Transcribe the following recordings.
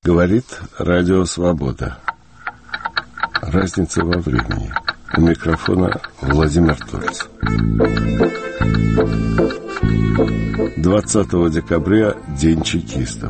Говорит Радио Свобода. Разница во времени. У микрофона Владимир Торц. 20 декабря – День чекистов.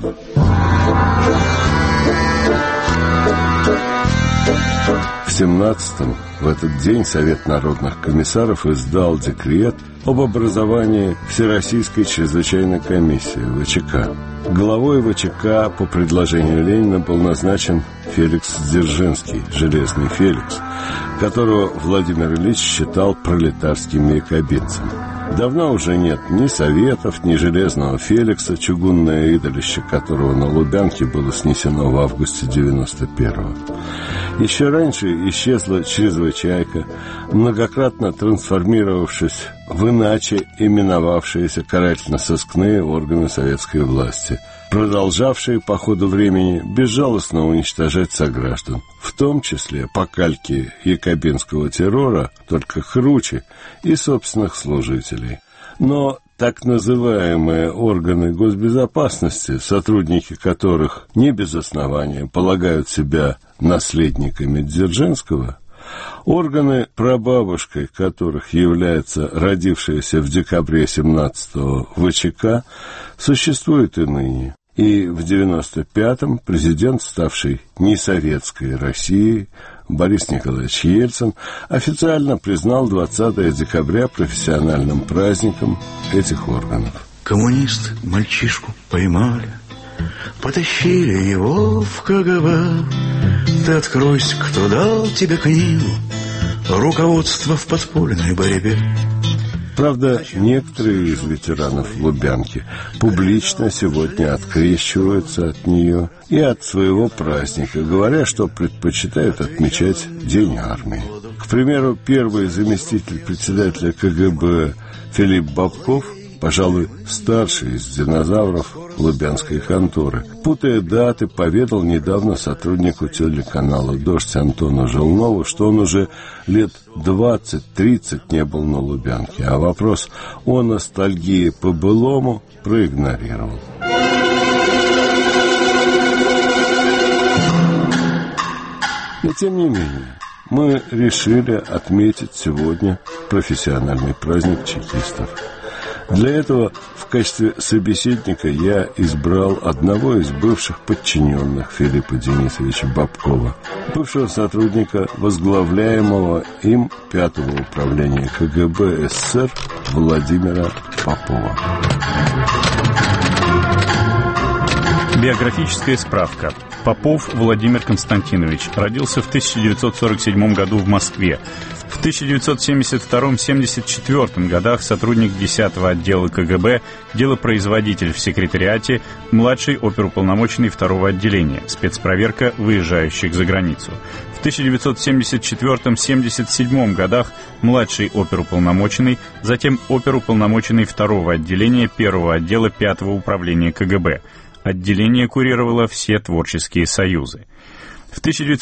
В 17-м, в этот день, Совет народных комиссаров издал декрет об образовании Всероссийской чрезвычайной комиссии ВЧК. Главой ВЧК по предложению Ленина был назначен Феликс Дзержинский, Железный Феликс, которого Владимир Ильич считал пролетарским якобинцем. Давно уже нет ни Советов, ни Железного Феликса, чугунное идолище которого на Лубянке было снесено в августе 91-го. Еще раньше исчезла чрезвычайка, многократно трансформировавшись в иначе именовавшиеся карательно-сыскные органы советской власти, продолжавшие по ходу времени безжалостно уничтожать сограждан, в том числе по кальке якобинского террора, только круче, и собственных служителей. Но так называемые органы госбезопасности, сотрудники которых не без основания полагают себя наследниками Дзержинского, органы, прабабушкой которых является родившаяся в декабре 17-го ВЧК, существуют и ныне. И в 95-м президент, ставший несоветской Россией, Борис Николаевич Ельцин, официально признал 20 декабря профессиональным праздником этих органов. Коммунист мальчишку поймали, потащили его в КГБ. Ты откройся, кто дал тебе книгу «Руководство в подпольной борьбе». Правда, некоторые из ветеранов Лубянки публично сегодня открещиваются от нее и от своего праздника, говоря, что предпочитают отмечать День армии. К примеру, первый заместитель председателя КГБ Филипп Бобков, пожалуй, старший из динозавров Лубянской конторы, путая даты, поведал недавно сотруднику телеканала «Дождь» Антону Желнову, что он уже лет 20-30 не был на Лубянке, а вопрос о ностальгии по былому проигнорировал. Но тем не менее, мы решили отметить сегодня профессиональный праздник чекистов. Для этого в качестве собеседника я избрал одного из бывших подчиненных Филиппа Денисовича Бобкова, бывшего сотрудника возглавляемого им 5-го управления КГБ СССР Владимира Попова. Биографическая справка. Попов Владимир Константинович родился в 1947 году в Москве. В 1972-74 годах сотрудник 10-го отдела КГБ, делопроизводитель в секретариате, младший оперуполномоченный 2-го отделения, спецпроверка выезжающих за границу. В 1974-77 годах младший оперуполномоченный, затем оперуполномоченный 2-го отделения 1-го отдела 5-го управления КГБ. Отделение курировало все творческие союзы. В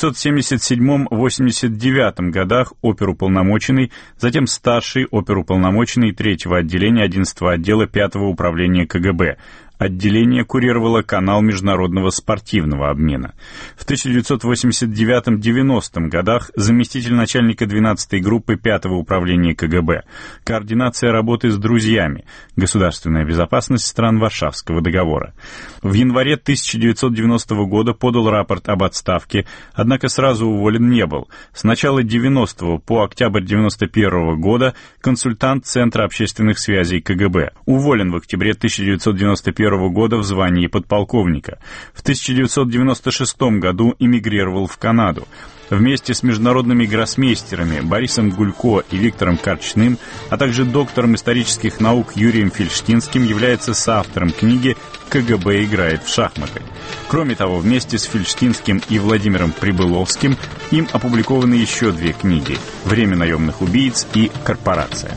1977-89 годах оперуполномоченный, затем старший оперуполномоченный 3-го отделения 11-го отдела 5-го управления КГБ. Отделение курировало канал международного спортивного обмена. В 1989-90 годах заместитель начальника 12-й группы 5-го управления КГБ. Координация работы с друзьями. Государственная безопасность стран Варшавского договора. В январе 1990 года подал рапорт об отставке, однако сразу уволен не был. С начала 90-го по октябрь 91 года консультант Центра общественных связей КГБ. Уволен в октябре 1991 года в звании подполковника. В 1996 году эмигрировал в Канаду. Вместе с международными гроссмейстерами Борисом Гулько и Виктором Карчным, а также доктором исторических наук Юрием Фельштинским является соавтором книги «КГБ играет в шахматы». Кроме того, вместе с Фельштинским и Владимиром Прибыловским им опубликованы еще 2 книги «Время наемных убийц» и «Корпорация».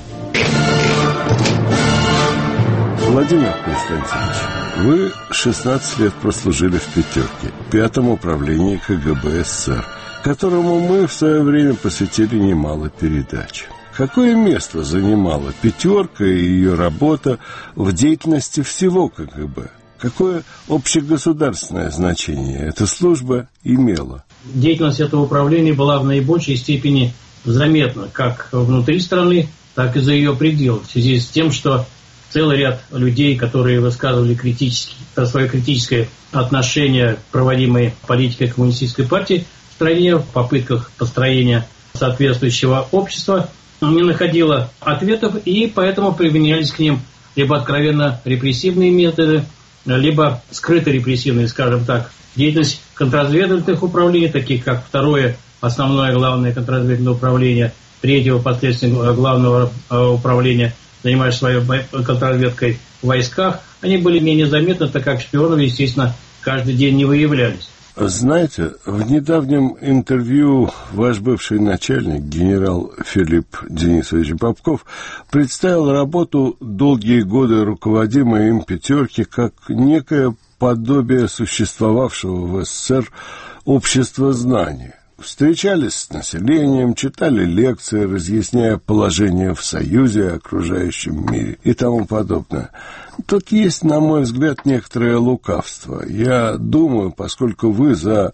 Владимир Константинович, вы 16 лет прослужили в «Пятерке», 5-м управлении КГБ СССР, которому мы в свое время посвятили немало передач. Какое место занимала «Пятерка» и ее работа в деятельности всего КГБ? какое общегосударственное значение эта служба имела? Деятельность этого управления была в наибольшей степени заметна как внутри страны, так и за ее пределы, в связи с тем, что целый ряд людей, которые высказывали свое критическое отношение к проводимой политике коммунистической партии в стране, в попытках построения соответствующего общества, не находило ответов, и поэтому применялись к ним либо откровенно репрессивные методы, либо скрыто репрессивные, скажем так. Деятельность контрразведывательных управлений, таких как второе, основное, главное контрразведывательное управление, третьего, последствия главного управления, занимающего своей контрразведкой в войсках, они были менее заметны, так как шпионов, естественно, каждый день не выявлялись. Знаете, в недавнем интервью ваш бывший начальник, генерал Филипп Денисович Попков, представил работу, долгие годы руководимой им «пятерки», как некое подобие существовавшего в СССР общества знаний. Встречались с населением, читали лекции, разъясняя положение в Союзе, окружающем мире и тому подобное. Тут есть, на мой взгляд, некоторое лукавство. Я думаю, поскольку вы за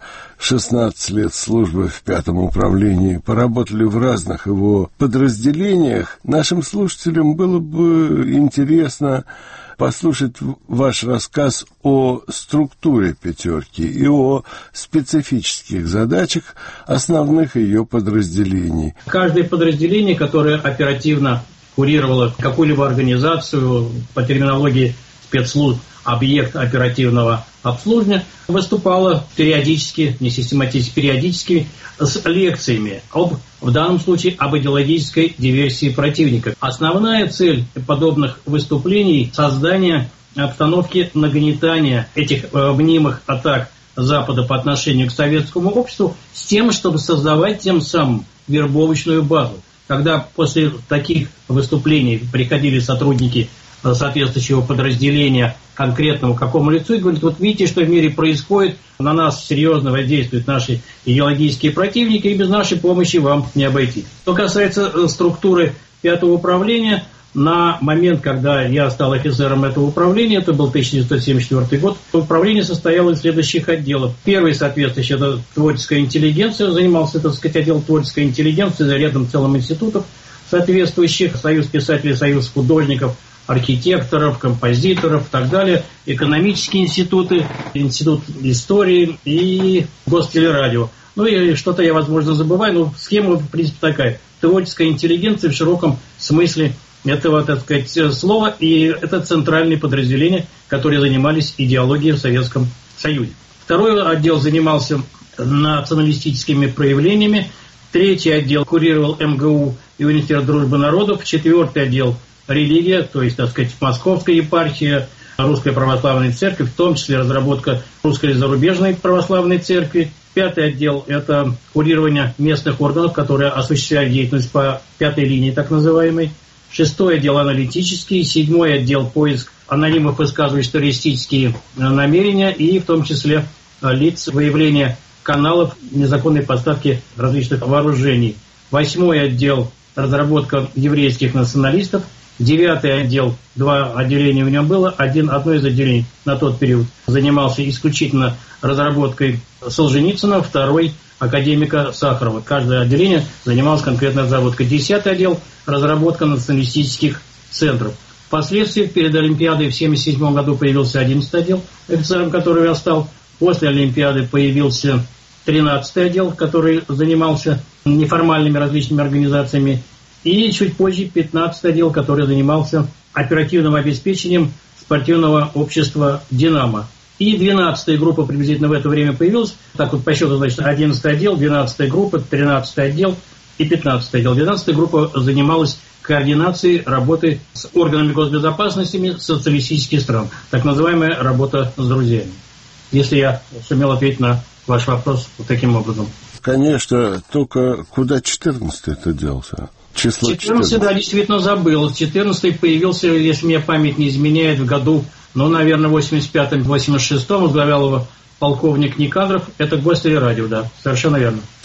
16 лет службы в 5-м управлении поработали в разных его подразделениях, нашим слушателям было бы интересно послушать ваш рассказ о структуре «пятерки» и о специфических задачах основных ее подразделений. Каждое подразделение, которое оперативно курировало какую-либо организацию, по терминологии спецслужб, объект оперативного обслуживания, выступало периодически, не систематически, периодически с лекциями в данном случае об идеологической диверсии противника. Основная цель подобных выступлений – создание обстановки нагнетания этих мнимых атак Запада по отношению к советскому обществу с тем, чтобы создавать тем самым вербовочную базу. Когда после таких выступлений приходили сотрудники соответствующего подразделения конкретному какому лицу и говорят: вот видите, что в мире происходит, на нас серьезно воздействуют наши идеологические противники, и без нашей помощи вам не обойти. Что касается структуры 5-го управления, на момент, когда я стал офицером этого управления, это был 1974 год, управление состояло из следующих отделов. Первый, соответствующий, это творческая интеллигенция, занимался, так сказать, отдел творческой интеллигенции, за рядом целым институтов соответствующих, союз писателей, союз художников, архитекторов, композиторов и так далее, экономические институты, институт истории и гостелерадио. Ну и что-то я, возможно, забываю, но схема, в принципе, такая. Творческая интеллигенция в широком смысле этого, так сказать, слова, и это центральные подразделения, которые занимались идеологией в Советском Союзе. Второй отдел занимался националистическими проявлениями, третий отдел курировал МГУ и Университет дружбы народов, четвертый отдел религия, то есть, так сказать, Московская епархия, Русская православная церковь, в том числе разработка русской и зарубежной православной церкви. Пятый отдел – это курирование местных органов, которые осуществляют деятельность по пятой линии, так называемой. Шестой отдел аналитический, седьмой отдел поиск анонимов, высказывающих террористические намерения, и в том числе лиц выявления каналов незаконной поставки различных вооружений. Восьмой отдел разработка еврейских националистов. Девятый отдел, два отделения в нем было, одно из отделений на тот период занимался исключительно разработкой Солженицына, второй академика Сахарова. Каждое отделение занималось конкретной разработкой. 10-й отдел – разработка националистических центров. Впоследствии, перед Олимпиадой в 1977 году появился 11-й отдел, офицером которого я стал. После Олимпиады появился 13-й отдел, который занимался неформальными различными организациями. И чуть позже 15-й отдел, который занимался оперативным обеспечением спортивного общества «Динамо». И 12-я группа приблизительно в это время появилась. Так вот по счету, значит, 11-й отдел, 12-я группа, 13-й отдел и 15-й отдел. 12-я группа занималась координацией работы с органами госбезопасности социалистических стран. Так называемая работа с друзьями. Если я сумел ответить на ваш вопрос вот таким образом. Конечно, только куда 14-й-то делся? Число 14, да, действительно забыл. 14-й появился, если мне память не изменяет, в году, наверное, 85-86-м, возглавлял его полковник Никандров. Это гостелерадио, да, совершенно верно.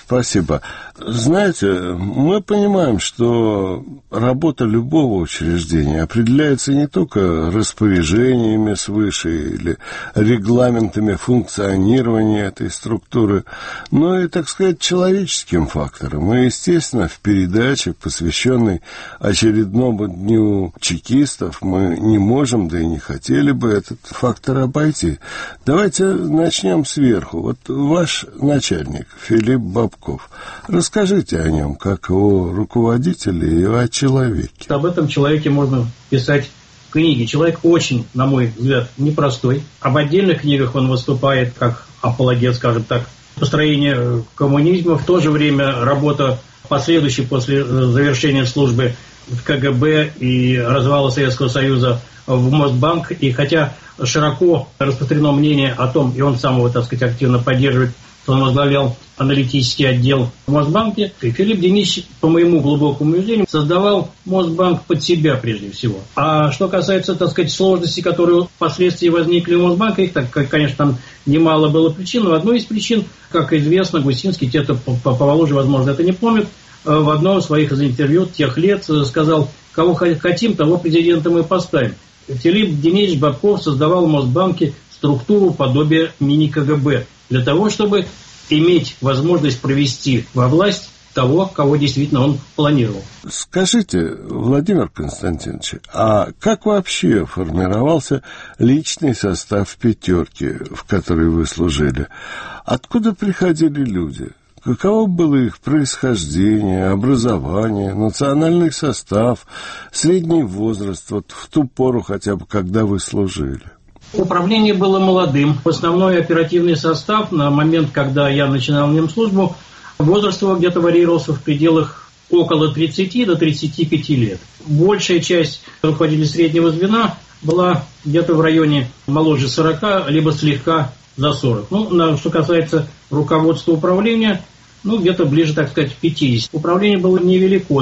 Спасибо. Знаете, мы понимаем, что работа любого учреждения определяется не только распоряжениями свыше или регламентами функционирования этой структуры, но и, так сказать, человеческим фактором. И, естественно, в передаче, посвященной очередному дню чекистов, мы не можем, да и не хотели бы этот фактор обойти. Давайте начнем сверху. Вот ваш начальник Филипп Бобков. Расскажите о нем, как о руководителе и о человеке. Об этом человеке можно писать книги. Человек очень, на мой взгляд, непростой. Об отдельных книгах он выступает как апологет, скажем так, построения коммунизма. В то же время работа последующая после завершения службы в КГБ и развала Советского Союза в Мосбанк. И хотя широко распространено мнение о том, и он сам его, так сказать, активно поддерживает, что он возглавлял аналитический отдел в Мосбанке, и Филипп Денисович, по моему глубокому убеждению, создавал Мосбанк под себя прежде всего. А что касается, так сказать, сложностей, которые впоследствии возникли в Мосбанке, их, так, конечно, там немало было причин, но одной из причин, как известно, Гусинский, те-то помоложе, возможно, это не помнят, в одном из своих интервью тех лет сказал: кого хотим, того президента мы поставим. Филипп Денисович Бобков создавал в Мосбанке структуру подобия мини-КГБ для того, чтобы иметь возможность провести во власть того, кого действительно он планировал. Скажите, Владимир Константинович, а как вообще формировался личный состав «пятерки», в которой вы служили? Откуда приходили люди? Каково было их происхождение, образование, национальный состав, средний возраст, вот в ту пору хотя бы, когда вы служили? Управление было молодым. Основной оперативный состав на момент, когда я начинал в нем службу, возраст его где-то варьировался в пределах около 30 до 35 лет. Большая часть руководителей среднего звена была где-то в районе моложе 40, либо слегка за 40. Что касается руководства управления, где-то ближе, так сказать, к 50. Управление было невелико,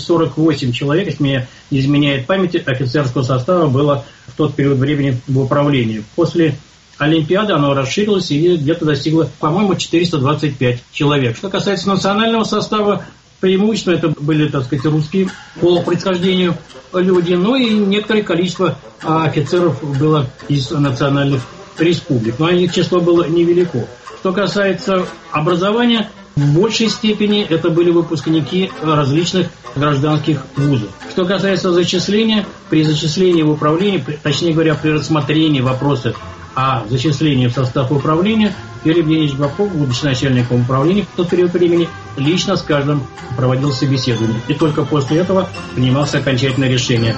248 человек, если меня не изменяет память, офицерского состава было в тот период времени в управлении. После Олимпиады оно расширилось и где-то достигло, по-моему, 425 человек. Что касается национального состава, преимущественно это были, так сказать, русские по происхождению люди, и некоторое количество офицеров было из национальных республик, но их число было невелико. Что касается образования, в большей степени это были выпускники различных гражданских вузов. Что касается зачисления, при зачислении в управление, точнее говоря, при рассмотрении вопроса о зачислении в состав управления, Филипп Денисович Бобков, будучи начальником управления в тот период времени, лично с каждым проводил собеседование. И только после этого принимался окончательное решение.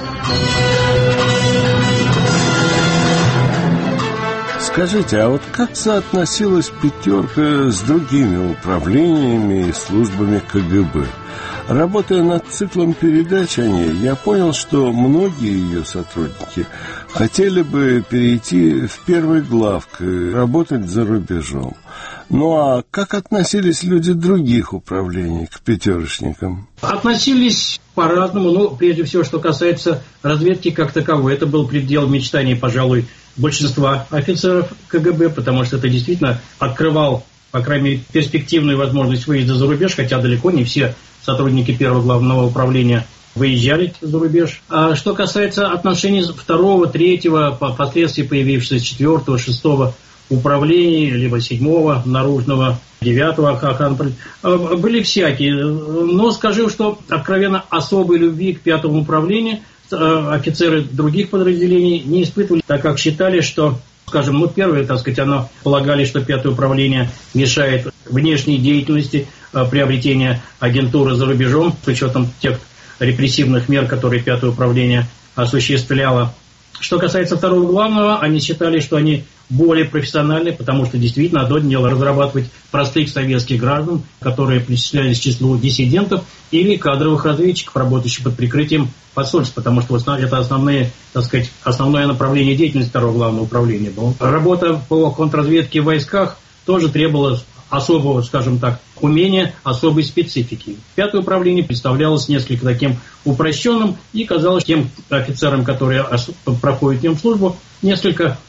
Скажите, а вот как соотносилась «пятерка» с другими управлениями и службами КГБ? Работая над циклом передач о ней, я понял, что многие ее сотрудники хотели бы перейти в первый главк и работать за рубежом. А как относились люди других управлений к «пятерочникам»? Относились по-разному. Прежде всего, что касается разведки как таковой, это был предел мечтаний, пожалуй, большинства офицеров КГБ, потому что это действительно открывал, по крайней мере, перспективную возможность выезда за рубеж, хотя далеко не все сотрудники первого главного управления выезжали за рубеж. А что касается отношений второго, третьего, впоследствии появившегося четвертого, шестого управления, либо седьмого, наружного, девятого охраны, были всякие. Но скажу, что откровенно особой любви к пятому управлению офицеры других подразделений не испытывали, так как считали, что, скажем, первые, так сказать, полагали, что пятое управление мешает внешней деятельности, приобретения агентуры за рубежом, с учетом тех репрессивных мер, которые пятое управление осуществляло. Что касается второго главного, они считали, что они более профессиональны, потому что действительно одно дело разрабатывать простых советских граждан, которые причислялись к числу диссидентов, или кадровых разведчиков, работающих под прикрытием посольств, потому что это основное направление деятельности второго главного управления было. Работа по контрразведке в войсках тоже требовала особого, скажем так, умения, особой специфики. Пятое управление представлялось несколько таким упрощенным и казалось тем офицерам, которые проходят в нем службу, несколько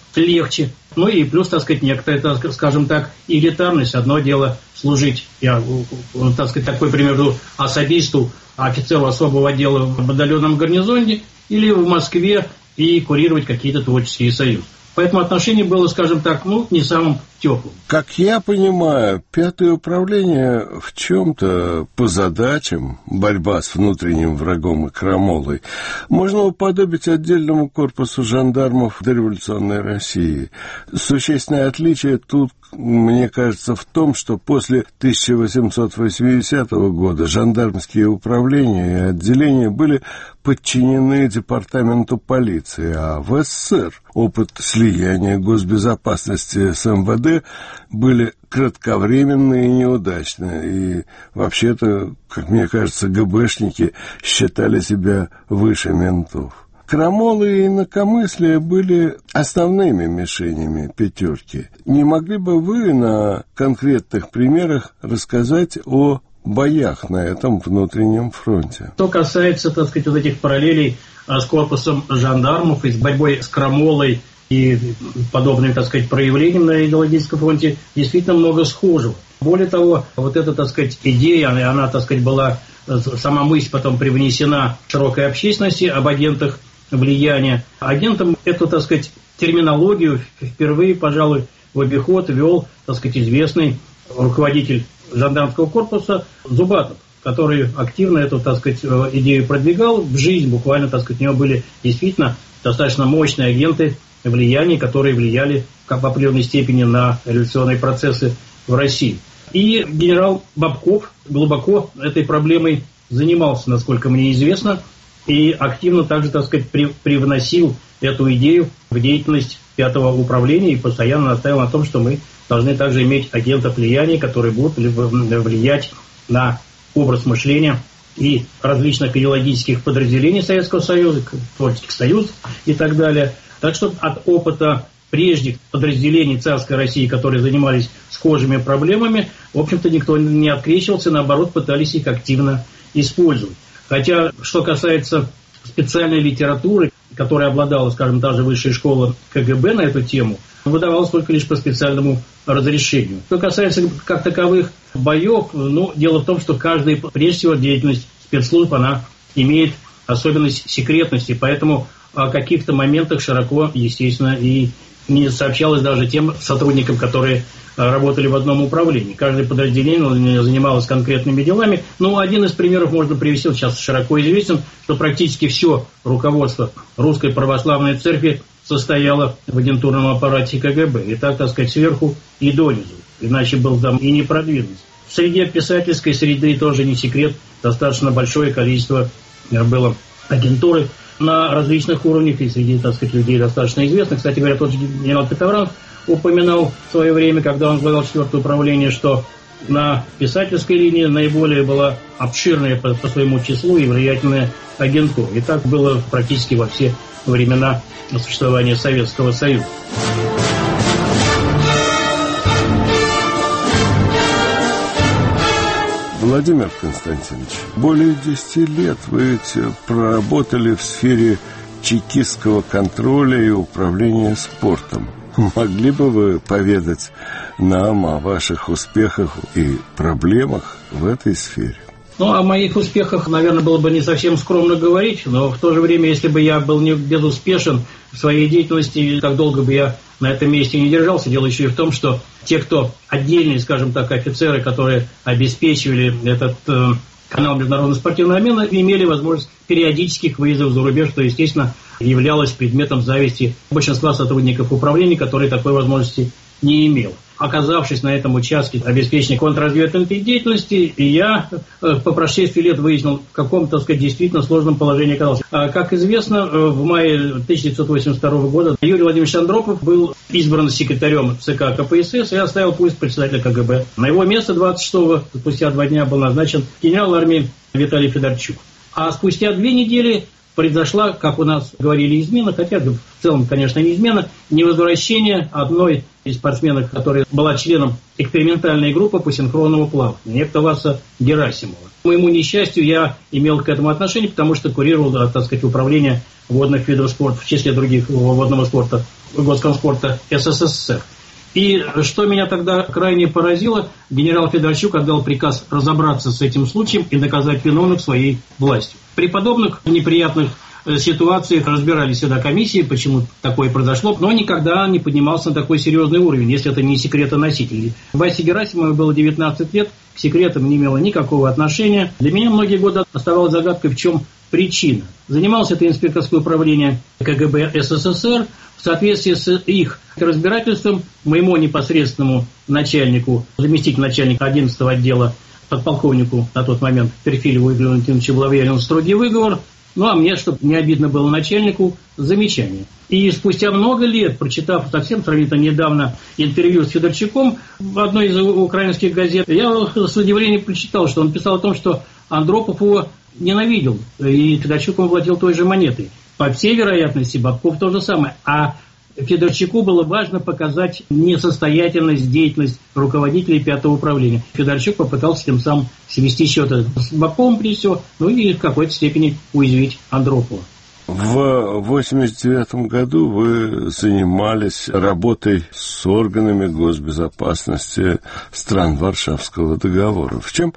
легче. Ну и плюс, так сказать, некоторая, скажем так, элитарность. Одно дело служить, я, так сказать, такой пример, особисту, офицеру особого отдела в батальонном гарнизоне или в Москве и курировать какие-то творческие союзы. Поэтому отношение было, скажем так, не самым теплым. Как я понимаю, 5-е управление в чем-то по задачам, борьба с внутренним врагом и крамолой, можно уподобить отдельному корпусу жандармов дореволюционной России. Существенное отличие тут, мне кажется, в том, что после 1880 года жандармские управления и отделения были подчинены департаменту полиции, а в СССР опыт слияния госбезопасности с МВД были кратковременные и неудачные. И вообще-то, как мне кажется, ГБшники считали себя выше ментов. Крамолы и инакомыслие были основными мишенями «пятерки». Не могли бы вы на конкретных примерах рассказать о боях на этом внутреннем фронте? Что касается, так сказать, вот этих параллелей с корпусом жандармов и с борьбой с крамолой и подобным, так сказать, проявлением на идеологическом фронте, действительно много схожего. Более того, вот эта, так сказать, идея, она, так сказать, была, сама мысль потом привнесена широкой общественности об агентах влияния. Агентам эту, так сказать, терминологию впервые, пожалуй, в обиход ввел, так сказать, известный руководитель жандармского корпуса Зубатов, который активно эту, так сказать, идею продвигал в жизнь. Буквально, так сказать, у него были действительно достаточно мощные агенты влияния, которые влияли в определенной степени на революционные процессы в России. И генерал Бабков глубоко этой проблемой занимался, насколько мне известно, и активно также, так сказать, привносил эту идею в деятельность 5-го управления и постоянно настаивал на том, что мы должны также иметь агентов влияния, которые будут влиять на образ мышления и различных идеологических подразделений Советского Союза, творческих союзов и так далее. Так что от опыта прежних подразделений царской России, которые занимались схожими проблемами, в общем-то, никто не открещивался, наоборот, пытались их активно использовать. Хотя, что касается специальной литературы, которой обладала, скажем, та же высшая школа КГБ на эту тему, выдавалась только лишь по специальному разрешению. Что касается как таковых боев, дело в том, что каждая, прежде всего, деятельность спецслужб, она имеет особенность секретности, поэтому о каких-то моментах широко, естественно, и не сообщалось даже тем сотрудникам, которые работали в одном управлении. Каждое подразделение занималось конкретными делами. Один из примеров можно привести, сейчас широко известен, что практически все руководство Русской Православной Церкви состояло в агентурном аппарате КГБ. И так сказать, сверху и донизу. Иначе был там и не продвинуть. В среде писательской среды тоже не секрет, достаточно большое количество было агентуры на различных уровнях и среди, так сказать, людей достаточно известных. Кстати говоря, тот же генерал Петров упоминал в свое время, когда он возглавлял 4-е управление, что на писательской линии наиболее была обширная по своему числу и влиятельная агентура. И так было практически во все времена существования Советского Союза. Владимир Константинович, более 10 лет вы ведь проработали в сфере чекистского контроля и управления спортом. Могли бы вы поведать нам о ваших успехах и проблемах в этой сфере? О моих успехах, наверное, было бы не совсем скромно говорить, но в то же время, если бы я был не безуспешен в своей деятельности, так долго бы я на этом месте не держался. Дело еще и в том, что те, кто отдельные, скажем так, офицеры, которые обеспечивали этот канал международного спортивного обмена, имели возможность периодических выездов за рубеж, что, естественно, являлось предметом зависти большинства сотрудников управления, которые такой возможности не имел. Оказавшись на этом участке обеспечения контрразведывательной деятельности, и я по прошествии лет выяснил, в каком, так сказать, действительно сложном положении оказался. Как известно, в мае 1982 года Юрий Владимирович Андропов был избран секретарем ЦК КПСС и оставил пост председателя КГБ. На его место 26-го, спустя 2 дня, был назначен генерал армии Виталий Федорчук. А спустя 2 недели произошла, как у нас говорили, измена, хотя в целом, конечно, не измена, невозвращение одной из спортсменок, которая была членом экспериментальной группы по синхронному плаванию, некто Васа Герасимова. К моему несчастью, я имел к этому отношение, потому что курировал, так сказать, управление водных видов спорта, в числе других водного спорта, Госкомспорта СССР. И что меня тогда крайне поразило, генерал Федорчук отдал приказ разобраться с этим случаем и наказать виновных своей властью. При подобных неприятных ситуациях разбирались всегда комиссии, почему такое произошло, но никогда не поднимался на такой серьезный уровень, если это не секретоноситель. Васе Герасимовой было 19 лет, к секретам не имело никакого отношения. Для меня многие годы оставалась загадкой, в чем причина. Занималось это инспекторское управление КГБ СССР. В соответствии с их разбирательством моему непосредственному начальнику, заместителю начальника 11-го отдела, подполковнику на тот момент Перфилеву Игорю Валентиновичу был объявлен строгий выговор. Ну, а мне, чтобы не обидно было начальнику, замечание. И спустя много лет, прочитав совсем сравнительно недавно интервью с Федорчуком в одной из украинских газет, я с удивлением прочитал, что он писал о том, что Андропов его ненавидел, и Федорчук ему владел той же монетой. По всей вероятности, Бабков то же самое. А Федорчуку было важно показать несостоятельность, деятельность руководителей 5-го управления. Федорчук попытался тем самым свести счеты с Бабковым, прежде всего, ну и в какой-то степени уязвить Андропова. В 1989 году вы занимались работой с органами госбезопасности стран Варшавского договора. В чем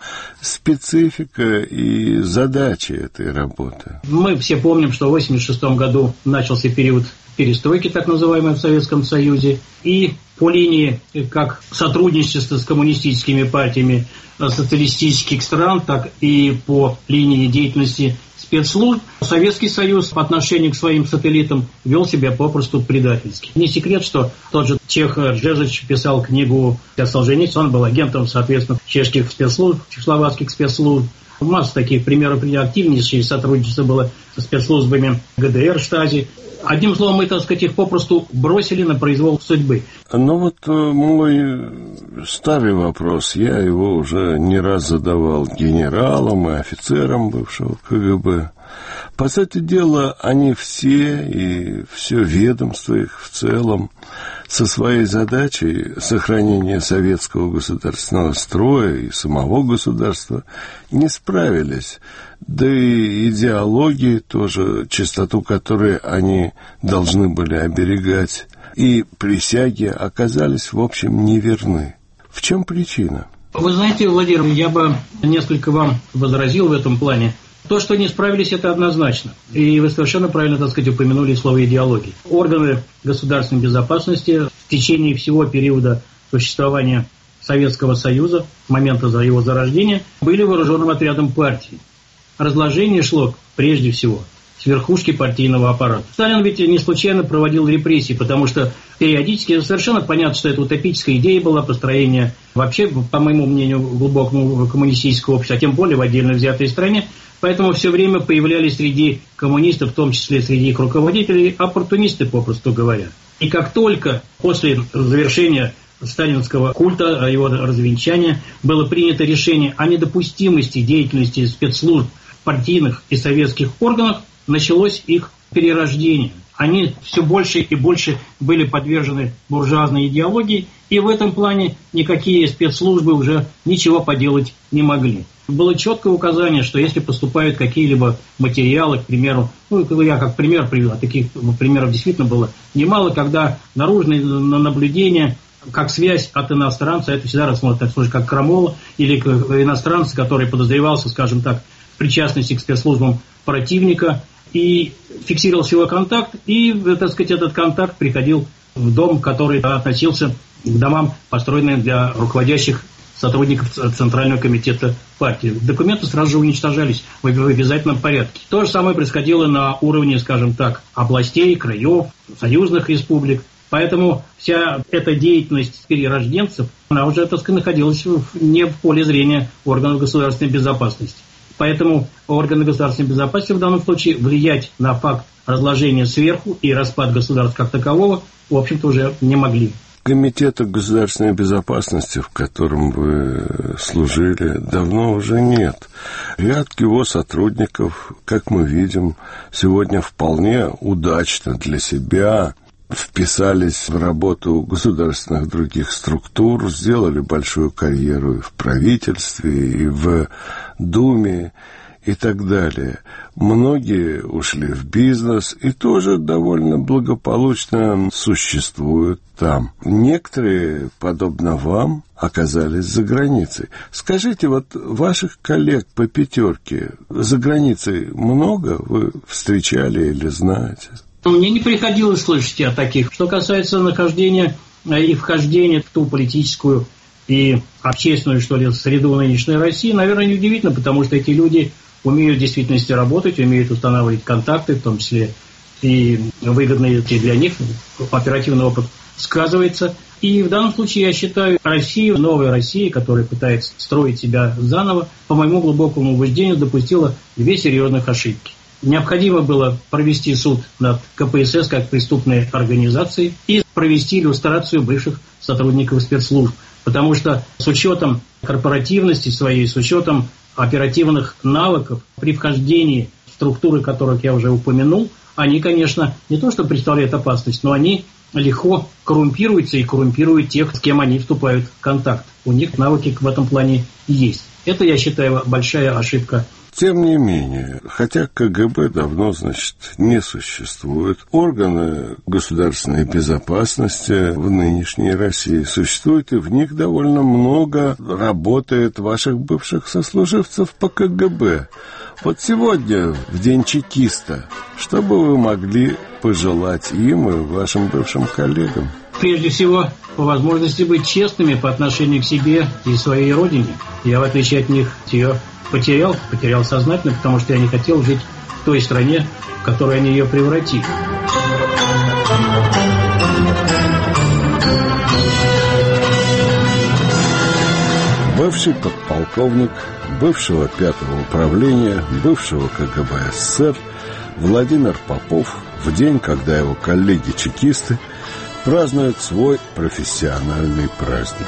специфика и задачи этой работы? Мы все помним, что в 1986 году начался период перестройки, так называемой, в Советском Союзе, и по линии как сотрудничества с коммунистическими партиями социалистических стран, так и по линии деятельности спецслужб Советский Союз по отношению к своим сателлитам вел себя попросту предательски. Не секрет, что тот же чех Джезич писал книгу о Солженицыне, он был агентом, соответственно, чешских спецслужб, чехословацких спецслужб. Масса таких примеров, активнейшее сотрудничество было со спецслужбами ГДР, Штази. Одним словом, мы, так сказать, их попросту бросили на произвол судьбы. Ну вот мой старый вопрос, я его уже не раз задавал генералам и офицерам бывшего КГБ. По сути дела, они все и все ведомство их в целом со своей задачей сохранения советского государственного строя и самого государства не справились. Да и идеологии тоже, чистоту которой они должны были оберегать, и присяги оказались, в общем, неверны. В чем причина? Вы знаете, Владимир, я бы несколько вам возразил в этом плане. То, что не справились, это однозначно. И вы совершенно правильно, так сказать, упомянули слово идеологии. Органы государственной безопасности в течение всего периода существования Советского Союза, с момента его зарождения, были вооруженным отрядом партии. Разложение шло, прежде всего, с верхушки партийного аппарата. Сталин ведь не случайно проводил репрессии, потому что периодически совершенно понятно, что это утопическая идея была построения вообще, по моему мнению, глубокого коммунистического общества, а тем более в отдельно взятой стране. Поэтому все время появлялись среди коммунистов, в том числе среди их руководителей, оппортунисты, попросту говоря. И как только после завершения сталинского культа, его развенчания, было принято решение о недопустимости деятельности спецслужб партийных и советских органов, началось их перерождение. Они все больше и больше были подвержены буржуазной идеологии, и в этом плане никакие спецслужбы уже ничего поделать не могли. Было четкое указание, что если поступают какие-либо материалы, к примеру, я как пример привел, а таких примеров действительно было немало, когда наружное наблюдение, как связь от иностранца, это всегда рассматривается как крамола, или к иностранцу, который подозревался, скажем так, в причастности к спецслужбам противника, и фиксировался его контакт, и, так сказать, этот контакт приходил в дом, который относился к домам, построенным для руководящих сотрудников Центрального комитета партии. Документы сразу же уничтожались в обязательном порядке. То же самое происходило на уровне, скажем так, областей, краев, союзных республик. Поэтому вся эта деятельность перерожденцев, она уже, так сказать, находилась не в поле зрения органов государственной безопасности. Поэтому органы государственной безопасности в данном случае влиять на факт разложения сверху и распад государства как такового, в общем-то, уже не могли. Комитета государственной безопасности, в котором вы служили, давно уже нет. Ряд его сотрудников, как мы видим, сегодня вполне удачно для себя вписались в работу государственных других структур, сделали большую карьеру и в правительстве, и в Думе, и так далее. Многие ушли в бизнес и тоже довольно благополучно существуют там. Некоторые, подобно вам, оказались за границей. Скажите, вот ваших коллег по пятерке за границей много вы встречали или знаете? Мне не приходилось слышать о таких. Что касается нахождения и вхождения в ту политическую и общественную, что ли, среду нынешней России, наверное, неудивительно, потому что эти люди умеют в действительности работать, умеют устанавливать контакты, в том числе и выгодные для них, оперативный опыт сказывается. И в данном случае я считаю Россию, новая Россия, которая пытается строить себя заново, по моему глубокому убеждению, допустила две серьезных ошибки. Необходимо было провести суд над КПСС как преступной организацией и провести иллюстрацию бывших сотрудников спецслужб. Потому что с учетом корпоративности своей, с учетом оперативных навыков при вхождении в структуры, которых я уже упомянул, они, конечно, не то что представляют опасность, но они легко коррумпируются и коррумпируют тех, с кем они вступают в контакт. У них навыки в этом плане есть. Это, я считаю, большая ошибка. Тем не менее, хотя КГБ давно, значит, не существует, органы государственной безопасности в нынешней России существуют, и в них довольно много работает ваших бывших сослуживцев по КГБ. Вот сегодня, в день чекиста, что бы вы могли пожелать им и вашим бывшим коллегам? Прежде всего, по возможности быть честными по отношению к себе и своей родине. Я, в отличие от них, ее потерял сознательно, потому что я не хотел жить в той стране, в которой они ее превратили. Бывший подполковник бывшего 5-го управления, бывшего КГБ СССР Владимир Попов в день, когда его коллеги-чекисты празднуют свой профессиональный праздник.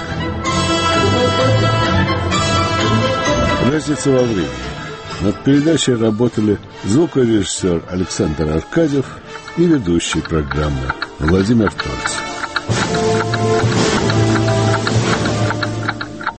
Разница во времени. Над передачей работали звукорежиссер Александр Аркадьев и ведущий программы Владимир Тольц.